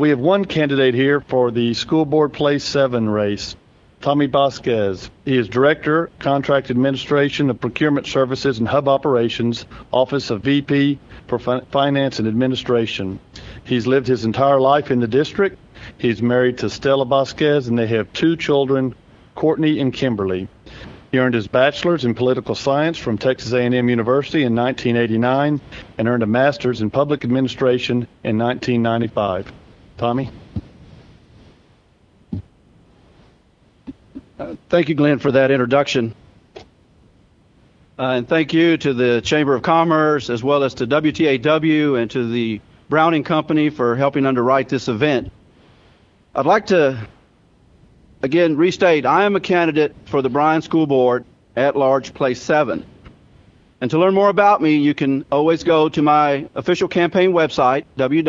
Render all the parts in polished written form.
We have one candidate here for the School Board Place 7 race, Tommy Vasquez. He is Director, Contract Administration of Procurement Services and Hub Operations, Office of VP for Finance and Administration. He's lived his entire life in the district. He's married to Stella Vasquez, and they have 2 children, Courtney and Kimberly. He earned his bachelor's in political science from Texas A&M University in 1989 and earned a master's in public administration in 1995. Tommy? Thank you, Glenn, for that introduction. And thank you to the Chamber of Commerce, as well as to WTAW and to the Browning Company for helping underwrite this event. I'd like to, again, restate, I am a candidate for the Bryan School Board at large, Place 7. And to learn more about me, you can always go to my official campaign website,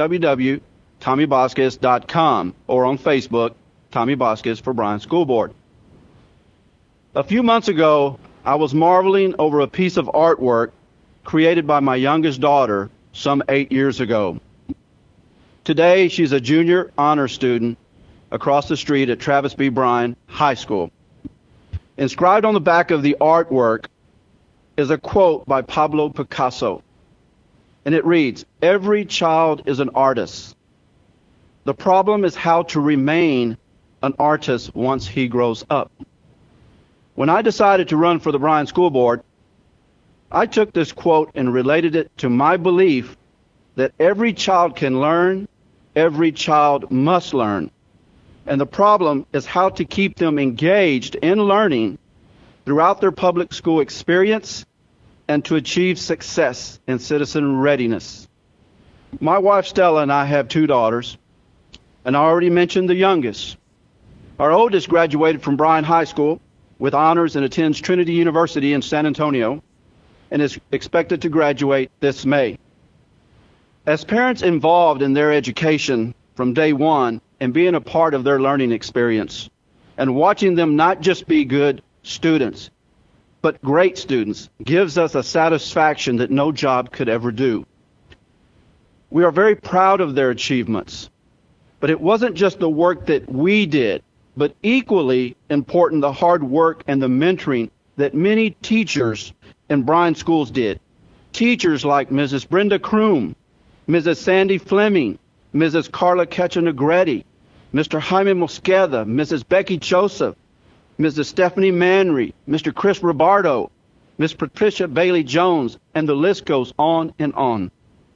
www.TommyVasquez.com, or on Facebook, Tommy Vasquez for Bryan School Board. A few months ago, I was marveling over a piece of artwork created by my youngest daughter some 8 years ago. Today, she's a junior honor student across the street at Travis B. Bryan High School. Inscribed on the back of the artwork is a quote by Pablo Picasso, and it reads, "Every child is an artist. The problem is how to remain an artist once he grows up." When I decided to run for the Bryan School Board, I took this quote and related it to my belief that every child can learn, every child must learn. And the problem is how to keep them engaged in learning throughout their public school experience and to achieve success in citizen readiness. My wife Stella and I have 2 daughters, and I already mentioned the youngest. Our oldest graduated from Bryan High School with honors and attends Trinity University in San Antonio and is expected to graduate this May. As parents involved in their education from day one and being a part of their learning experience and watching them not just be good students, but great students gives us a satisfaction that no job could ever do. We are very proud of their achievements, but it wasn't just the work that we did, but equally important the hard work and the mentoring that many teachers in Bryan schools did. Teachers like Mrs. Brenda Kroom, Mrs. Sandy Fleming, Mrs. Carla Ketchenegretti, Mr. Jaime Mosqueda, Mrs. Becky Joseph, Mrs. Stephanie Manry, Mr. Chris Robardo, Miss Patricia Bailey Jones, and the list goes on and on.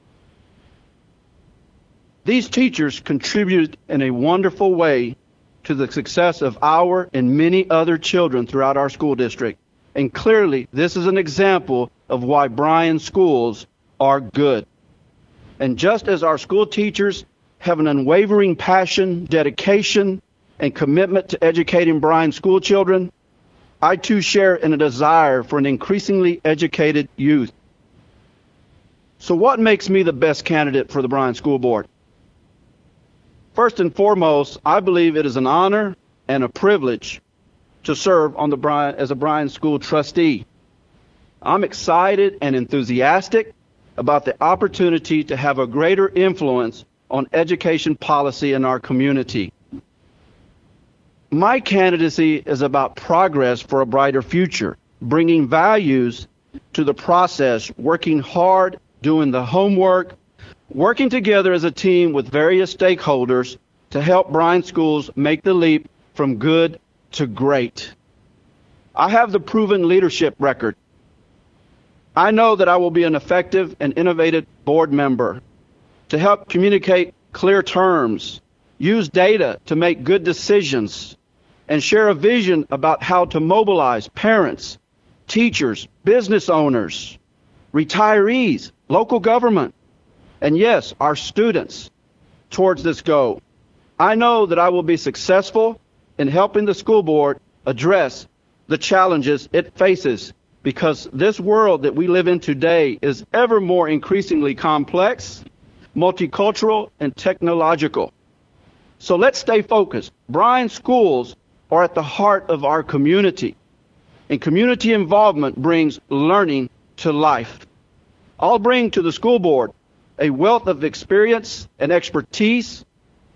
These teachers contributed in a wonderful way to the success of our and many other children throughout our school district. And clearly, this is an example of why Bryan schools are good. And just as our school teachers have an unwavering passion, dedication, and commitment to educating Bryan school children, I too share in a desire for an increasingly educated youth. So what makes me the best candidate for the Bryan School Board? First and foremost, I believe it is an honor and a privilege to serve on as a Bryan School trustee. I'm excited and enthusiastic about the opportunity to have a greater influence on education policy in our community. My candidacy is about progress for a brighter future, bringing values to the process, working hard, doing the homework, working together as a team with various stakeholders to help Bryan schools make the leap from good to great. I have the proven leadership record. I know that I will be an effective and innovative board member to help communicate clear terms, use data to make good decisions, and share a vision about how to mobilize parents, teachers, business owners, retirees, local government, and yes, our students towards this goal. I know that I will be successful in helping the school board address the challenges it faces, because this world that we live in today is ever more increasingly complex, multicultural, and technological. So let's stay focused. Bryan schools are at the heart of our community, and community involvement brings learning to life. I'll bring to the school board a wealth of experience and expertise,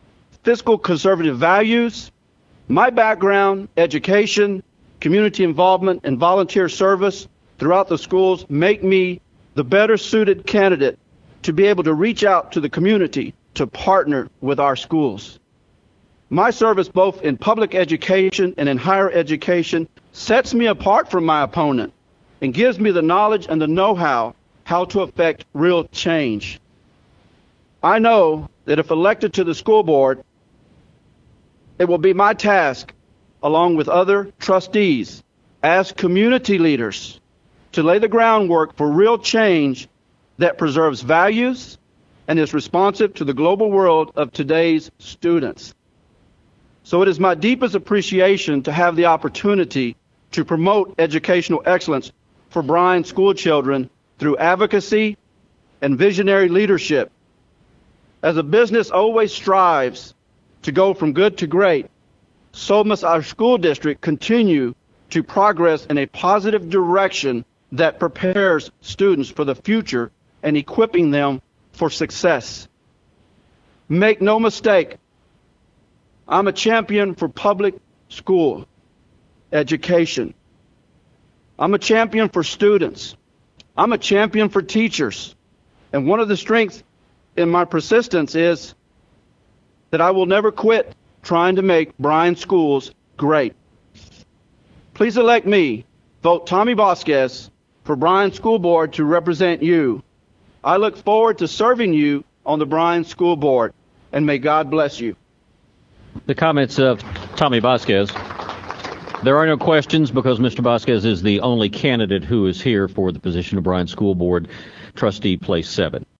fiscal conservative values, my background, education, community involvement, and volunteer service throughout the schools make me the better suited candidate to be able to reach out to the community to partner with our schools. My service both in public education and in higher education sets me apart from my opponent and gives me the knowledge and the know-how to affect real change. I know that if elected to the school board, it will be my task, along with other trustees, as community leaders, to lay the groundwork for real change that preserves values and is responsive to the global world of today's students. So it is my deepest appreciation to have the opportunity to promote educational excellence for Bryan school children through advocacy and visionary leadership. As a business always strives to go from good to great, so must our school district continue to progress in a positive direction that prepares students for the future and equipping them for success. Make no mistake, I'm a champion for public school education. I'm a champion for students. I'm a champion for teachers. And one of the strengths in my persistence is that I will never quit trying to make Bryan schools great. Please elect me, vote Tommy Vasquez, for Bryan School Board to represent you. I look forward to serving you on the Bryan School Board, and may God bless you. The comments of Tommy Vasquez. There are no questions because Mr. Vasquez is the only candidate who is here for the position of Bryan School Board Trustee, Place 7.